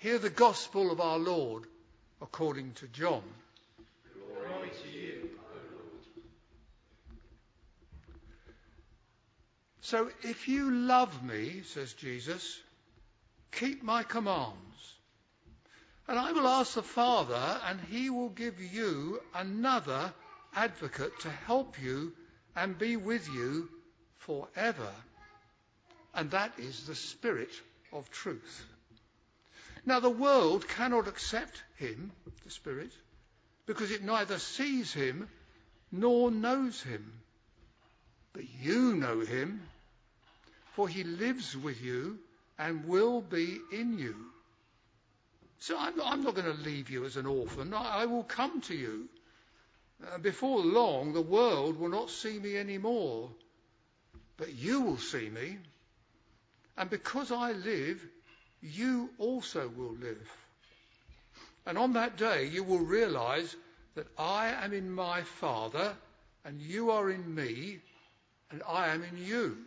Hear the gospel of our Lord according to John. Glory to you, O Lord. So if you love me, says Jesus, keep my commands. And I will ask the Father, and he will give you another advocate to help you and be with you forever. And that is the Spirit of truth. Now the world cannot accept him, the Spirit, because it neither sees him nor knows him. But you know him, for he lives with you and will be in you. So I'm not going to leave you as an orphan. I will come to you. Before long, the world will not see me anymore, but you will see me. And because I live, you also will live. And on that day, you will realize that I am in my Father, and you are in me, and I am in you.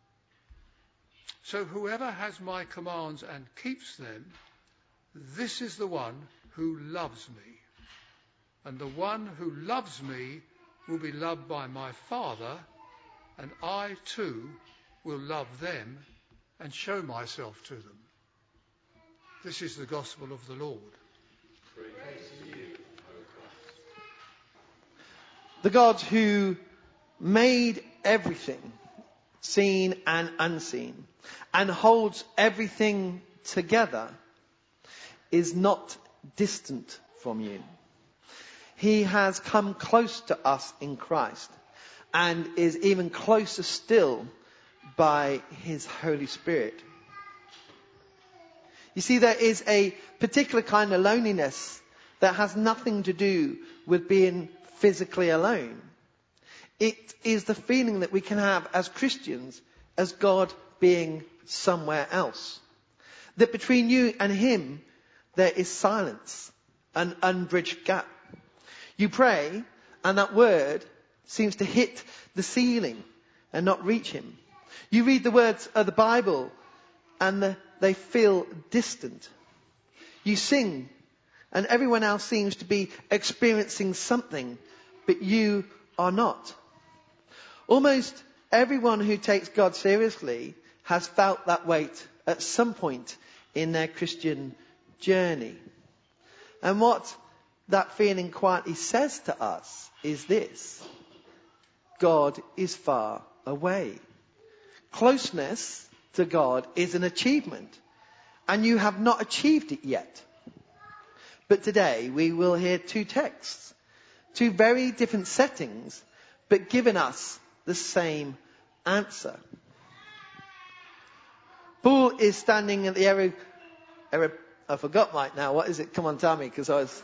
So whoever has my commands and keeps them, this is the one who loves me. And the one who loves me will be loved by my Father, and I too will love them and show myself to them. This is the gospel of the Lord. Praise to you, O Christ. The God who made everything, seen and unseen, and holds everything together, is not distant from you. He has come close to us in Christ, and is even closer still by his Holy Spirit. You see, there is a particular kind of loneliness that has nothing to do with being physically alone. It is the feeling that we can have as Christians as God being somewhere else. That between you and him there is silence, an unbridged gap. You pray and that word seems to hit the ceiling and not reach him. You read the words of the Bible and they feel distant. You sing and everyone else seems to be experiencing something, but you are not. Almost everyone who takes God seriously has felt that weight at some point in their Christian journey. And what that feeling quietly says to us is this: God is far away. Closeness to God is an achievement, and you have not achieved it yet. But today we will hear two texts, two very different settings, but giving us the same answer. Paul is standing at the I forgot right now. What is it? Come on, tell me, because I was...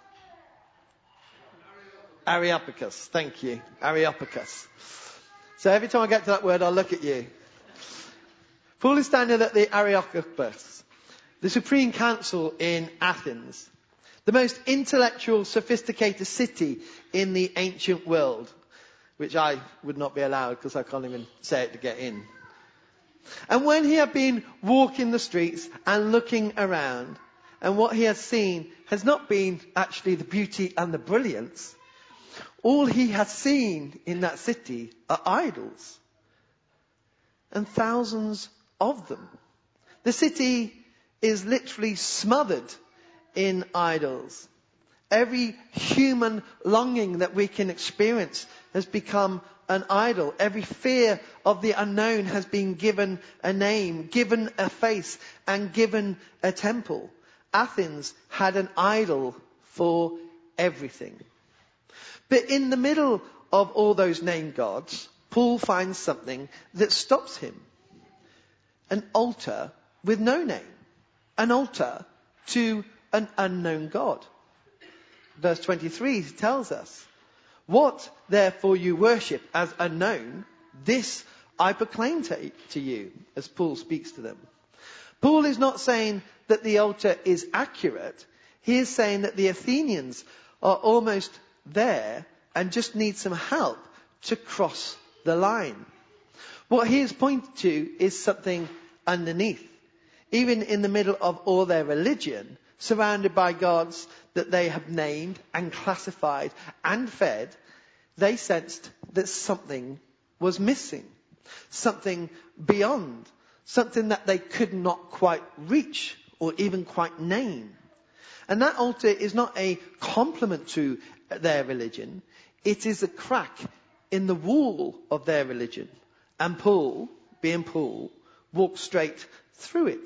Areopagus. Thank you. Areopagus. So every time I get to that word, I'll look at you. Paul is standing at the Areopagus, the Supreme Council in Athens, the most intellectual, sophisticated city in the ancient world, which I would not be allowed because I can't even say it to get in. And when he had been walking the streets and looking around, and what he has seen has not been actually the beauty and the brilliance. All he has seen in that city are idols, and thousands of them. The city is literally smothered in idols. Every human longing that we can experience has become an idol. Every fear of the unknown has been given a name, given a face, and given a temple. Athens had an idol for everything. But in the middle of all those named gods, Paul finds something that stops him. An altar with no name. An altar to an unknown God. Verse 23 tells us, "What therefore you worship as unknown, this I proclaim to you," as Paul speaks to them. Paul is not saying that the altar is accurate. He is saying that the Athenians are almost there and just need some help to cross the line. What he is pointing to is something underneath. even in the middle of all their religion, surrounded by gods that they have named and classified and fed, they sensed that something was missing, something beyond, something that they could not quite reach or even quite name. And that altar is not a compliment to their religion. It is a crack in the wall of their religion. And Paul, being Paul, walked straight through it.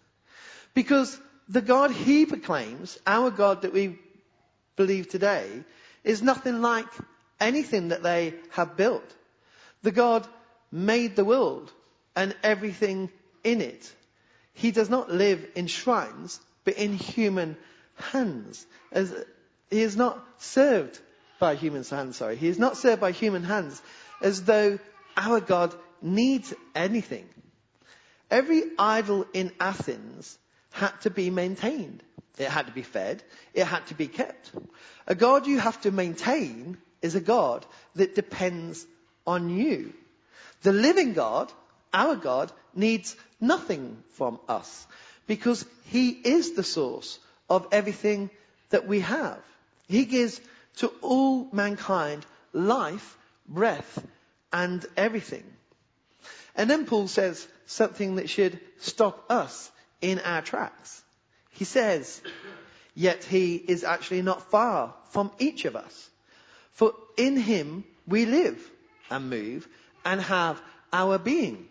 Because the God he proclaims, our God that we believe today, is nothing like anything that they have built. The God made the world and everything in it. He does not live in shrines, but in human hands. As he is not served by human hands, He is not served by human hands as though our God needs anything. Every idol in Athens had to be maintained. It had to be fed. It had to be kept. A God you have to maintain is a God that depends on you. The living God, our God, needs nothing from us because he is the source of everything that we have. He gives to all mankind life, breath, and everything. And then Paul says something that should stop us in our tracks. He says, yet he is actually not far from each of us. For in him we live and move and have our being.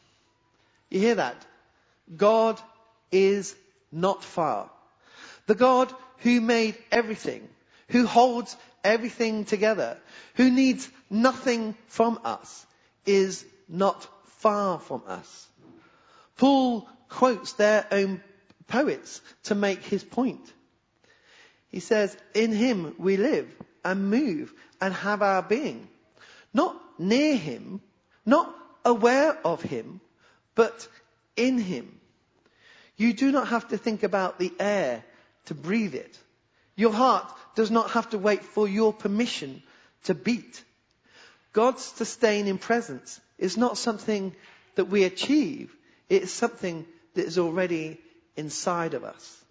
You hear that? God is not far. The God who made everything, who holds everything together, who needs nothing from us, is not far from us. Paul quotes their own poets to make his point. He says, in him we live and move and have our being. Not near him, not aware of him, but in him. You do not have to think about the air to breathe it. Your heart does not have to wait for your permission to beat. God's sustaining presence is not something that we achieve. It is something that is already inside of us.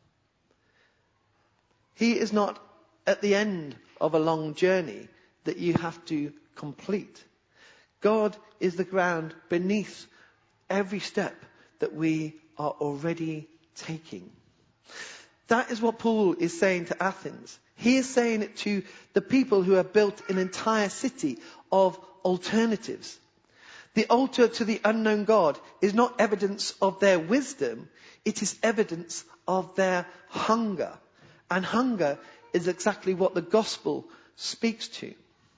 He is not at the end of a long journey that you have to complete. God is the ground beneath every step that we are already taking. That is what Paul is saying to Athens. He is saying it to the people who have built an entire city of alternatives. The altar to the unknown God is not evidence of their wisdom. It is evidence of their hunger. And hunger is exactly what the gospel speaks to.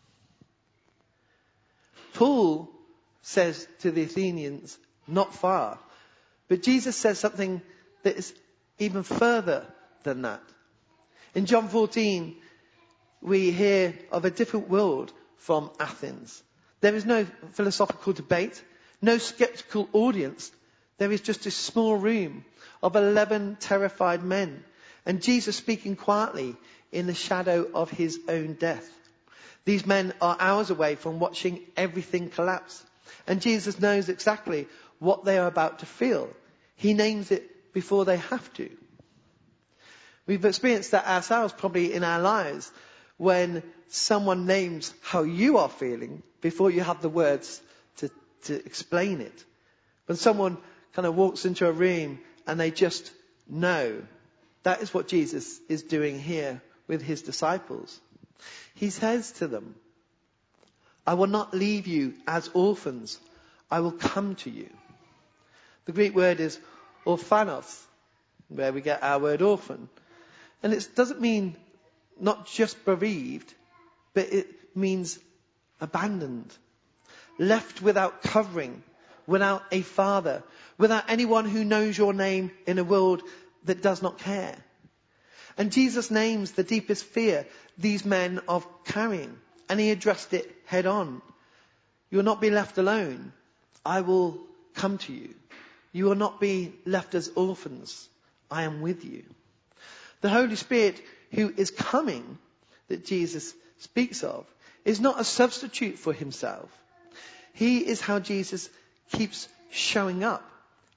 Paul says to the Athenians, not far. But Jesus says something that is even further than that. In John 14, we hear of a different world from Athens. There is no philosophical debate, no skeptical audience. There is just a small room of 11 terrified men, and Jesus speaking quietly in the shadow of his own death. These men are hours away from watching everything collapse, and Jesus knows exactly what they are about to feel. He names it before they have to. We've experienced that ourselves probably in our lives when someone names how you are feeling before you have the words to explain it. When someone kind of walks into a room and they just know. That is what Jesus is doing here with his disciples. He says to them, I will not leave you as orphans. I will come to you. The Greek word is orphanos, where we get our word orphan. And it doesn't mean not just bereaved, but it means abandoned, left without covering, without a father, without anyone who knows your name in a world that does not care. And Jesus names the deepest fear these men are carrying, and he addressed it head on. You will not be left alone. I will come to you. You will not be left as orphans. I am with you. The Holy Spirit who is coming, that Jesus speaks of, is not a substitute for himself. He is how Jesus keeps showing up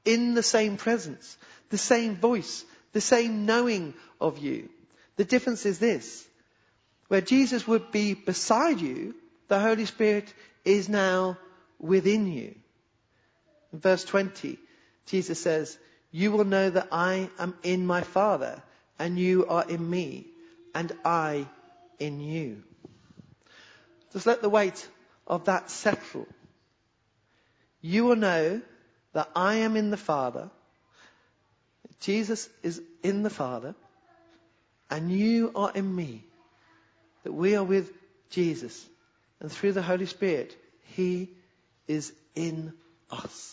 in the same presence, the same voice, the same knowing of you. The difference is this: where Jesus would be beside you, the Holy Spirit is now within you. In verse 20, Jesus says, "You will know that I am in my Father, and you are in me, and I in you." Just let the weight of that settle. You will know that I am in the Father, Jesus is in the Father, and you are in me. That we are with Jesus, and through the Holy Spirit, He is in us.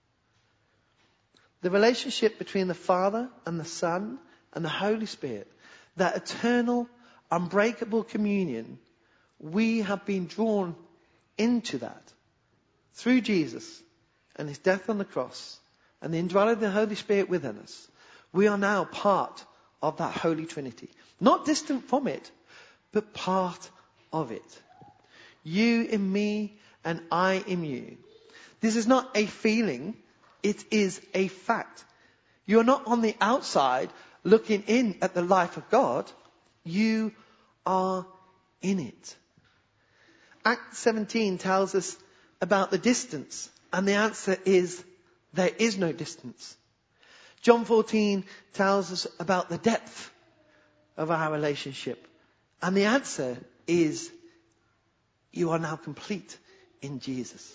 The relationship between the Father and the Son and the Holy Spirit, that eternal, unbreakable communion, we have been drawn into that through Jesus and His death on the cross and the indwelling of the Holy Spirit within us. We are now part of that Holy Trinity. Not distant from it, but part of it. You in me and I in you. This is not a feeling, it is a fact. You're not on the outside looking in at the life of God. You are in it. Act 17 tells us about the distance, and the answer is there is no distance. John 14 tells us about the depth of our relationship, and the answer is you are now complete in Jesus.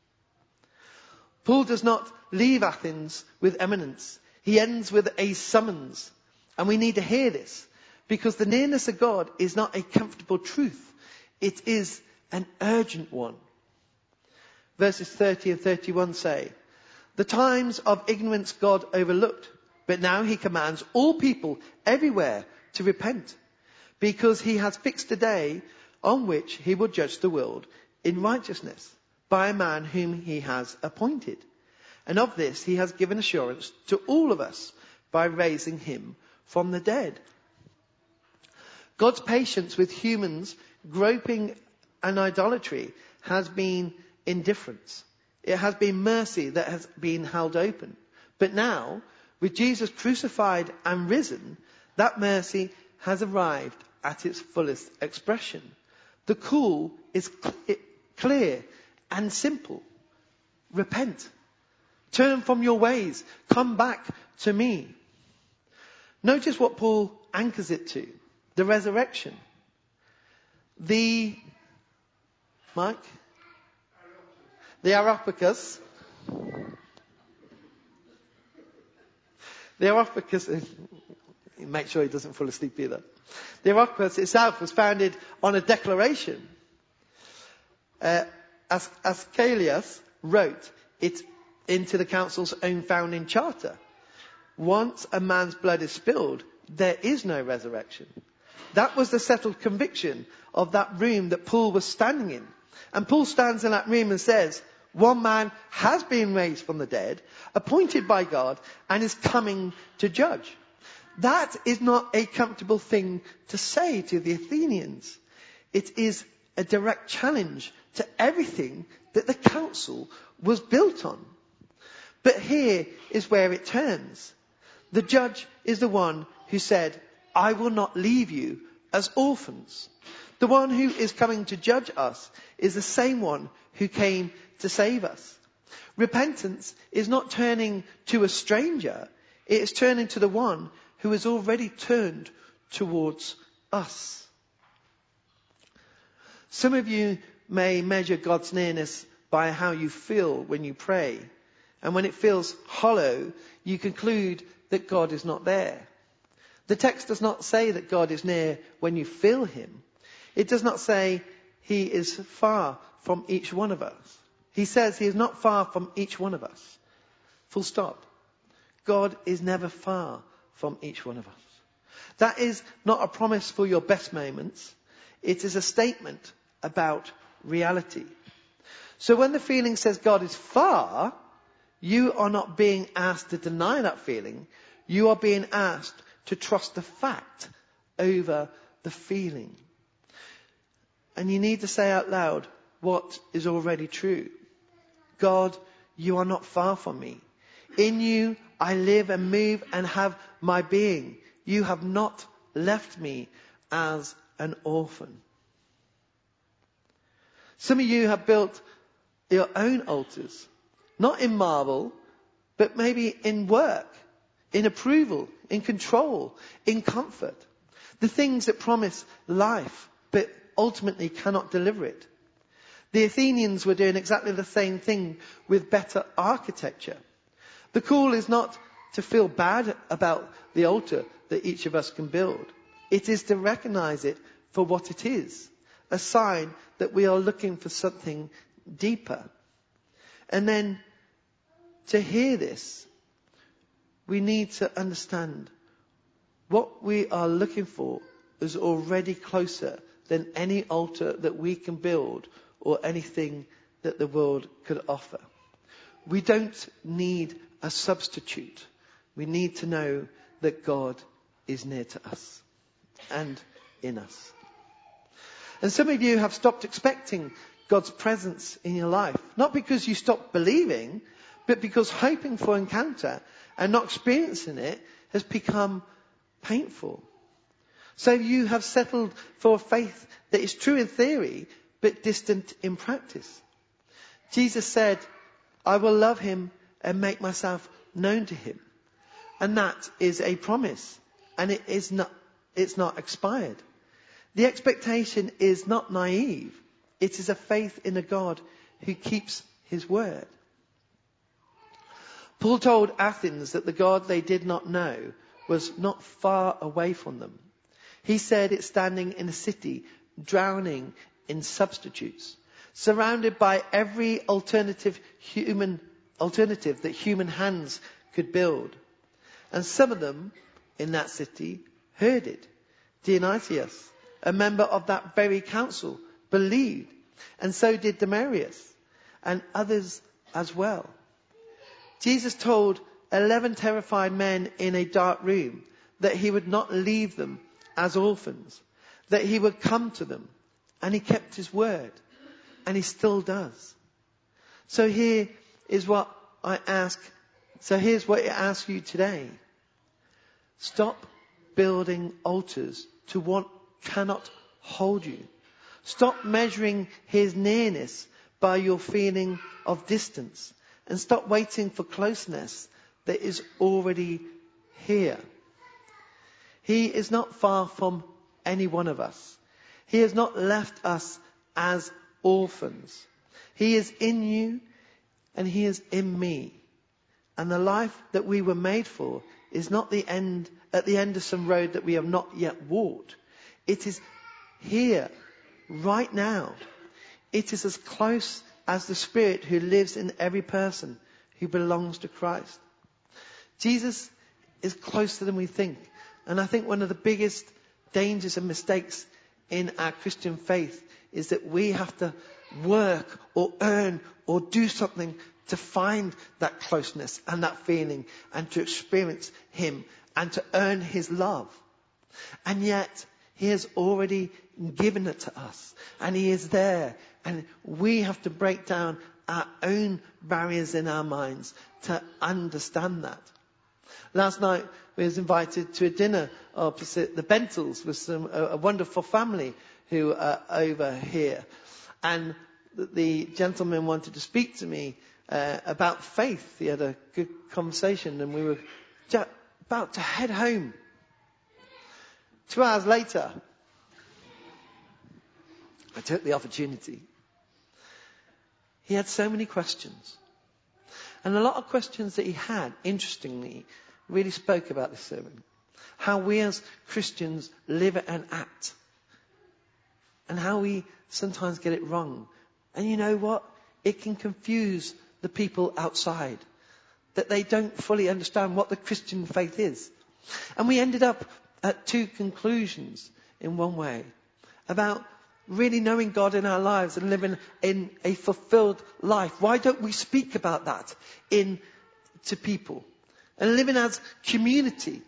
Paul does not leave Athens with eminence. He ends with a summons. And we need to hear this, because the nearness of God is not a comfortable truth. It is an urgent one. Verses 30 and 31 say, "The times of ignorance God overlooked, but now He commands all people everywhere to repent, because He has fixed a day on which He will judge the world in righteousness by a man whom He has appointed. And of this He has given assurance to all of us by raising Him from the dead." God's patience with humans groping in idolatry has been indifference. It has been mercy that has been held open. But now, with Jesus crucified and risen, that mercy has arrived at its fullest expression. The call is clear and simple. Repent. Turn from your ways. Come back to me. Notice what Paul anchors it to. The resurrection. The Areopagus. The Areopagus, make sure he doesn't fall asleep either. The Areopagus itself was founded on a declaration. Asclepius wrote it into the council's own founding charter. Once a man's blood is spilled, there is no resurrection. That was the settled conviction of that room that Paul was standing in. And Paul stands in that room and says, one man has been raised from the dead, appointed by God, and is coming to judge. That is not a comfortable thing to say to the Athenians. It is a direct challenge to everything that the council was built on. But here is where it turns. The judge is the one who said, "I will not leave you as orphans." The one who is coming to judge us is the same one who came to save us. Repentance is not turning to a stranger. It is turning to the one who has already turned towards us. Some of you may measure God's nearness by how you feel when you pray. And when it feels hollow, you conclude that God is not there. The text does not say that God is near when you feel Him. It does not say He is far from each one of us. He says He is not far from each one of us. Full stop. God is never far from each one of us. That is not a promise for your best moments. It is a statement about reality. So when the feeling says God is far, you are not being asked to deny that feeling. You are being asked to trust the fact over the feeling. And you need to say out loud what is already true. God, you are not far from me. In you I live and move and have my being. You have not left me as an orphan. Some of you have built your own altars, not in marble, but maybe in work, in approval, in control, in comfort. The things that promise life, but ultimately cannot deliver it. The Athenians were doing exactly the same thing with better architecture. The call is not to feel bad about the altar that each of us can build. It is to recognize it for what it is, a sign that we are looking for something deeper. And then to hear this, we need to understand what we are looking for is already closer than any altar that we can build or anything that the world could offer. We don't need a substitute. We need to know that God is near to us and in us. And some of you have stopped expecting God's presence in your life. Not because you stopped believing, but because hoping for encounter and not experiencing it has become painful. So you have settled for a faith that is true in theory, but distant in practice. Jesus said, I will love him and make myself known to him. And that is a promise. And it's not expired. The expectation is not naive. It is a faith in a God who keeps his word. Paul told Athens that the God they did not know was not far away from them. He said it's standing in a city, drowning in substitutes, surrounded by every alternative that human hands could build. And some of them in that city heard it. Dionysius, a member of that very council, believed, and so did Demarius, and others as well. Jesus told 11 terrified men in a dark room that he would not leave them as orphans, that he would come to them, and he kept his word, and he still does. So here's what I ask you today. Stop building altars to what cannot hold you. Stop measuring his nearness by your feeling of distance, and stop waiting for closeness that is already here. He is not far from any one of us. He has not left us as orphans. He is in you and he is in me. And the life that we were made for is not at the end of some road that we have not yet walked. It is here, right now. It is as close as the Spirit who lives in every person who belongs to Christ. Jesus is closer than we think. And I think one of the biggest dangers and mistakes in our Christian faith is that we have to work or earn or do something to find that closeness and that feeling and to experience him and to earn his love. And yet he has already given it to us and he is there, and we have to break down our own barriers in our minds to understand that. Last night we was invited to a dinner opposite the Bentles with a wonderful family who are over here, and the gentleman wanted to speak to me about faith. He had a good conversation and we were about to head home. 2 hours later, I took the opportunity. He had so many questions. And a lot of questions that he had, interestingly, really spoke about this sermon. How we as Christians live and act. And how we sometimes get it wrong. And you know what? It can confuse the people outside. That they don't fully understand what the Christian faith is. And we ended up at 2 conclusions in one way. About really knowing God in our lives and living in a fulfilled life. Why don't we speak about that to people? And living as community.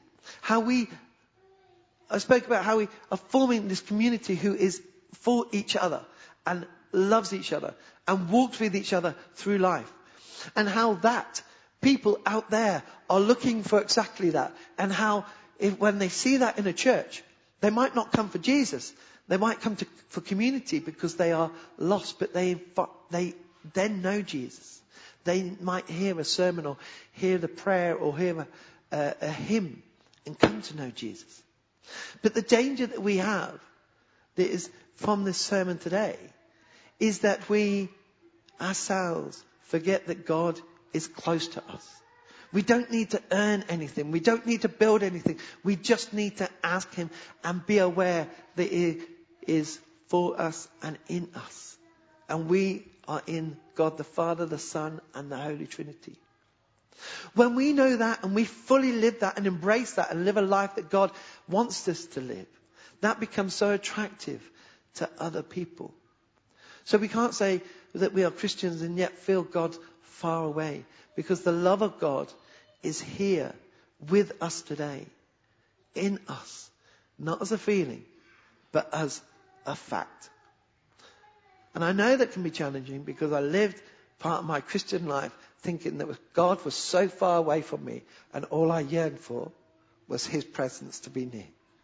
I spoke about how we are forming this community who is for each other and loves each other and walks with each other through life. And how that People out there are looking for exactly that. And how when they see that in a church, they might not come for Jesus. They might come for community because they are lost, but they then know Jesus. They might hear a sermon or hear the prayer or hear a hymn and come to know Jesus. But the danger that we have, that is from this sermon today, is that we ourselves forget that God is close to us. We don't need to earn anything. We don't need to build anything. We just need to ask him and be aware that he is for us and in us. And we are in God the Father, the Son, and the Holy Trinity. When we know that and we fully live that and embrace that and live a life that God wants us to live, that becomes so attractive to other people. So we can't say that we are Christians and yet feel God far away, because the love of God is here with us today, in us, not as a feeling, but as a fact. And I know that can be challenging, because I lived part of my Christian life thinking that God was so far away from me, and all I yearned for was his presence to be near.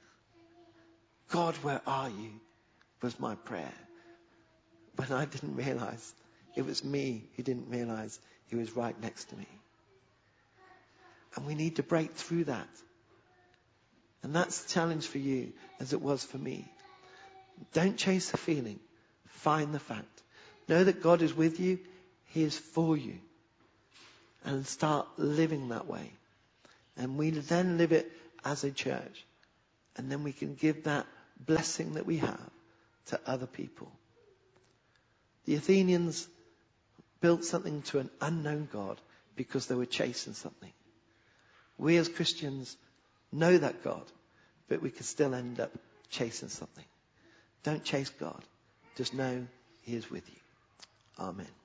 God, where are you? Was my prayer. When I didn't realize it was me who didn't realize he was right next to me. And we need to break through that. And that's the challenge for you as it was for me. Don't chase the feeling. Find the fact. Know that God is with you. He is for you. And start living that way. And we then live it as a church. And then we can give that blessing that we have to other people. The Athenians built something to an unknown God because they were chasing something. We as Christians know that God, but we can still end up chasing something. Don't chase God. Just know he is with you. Amen.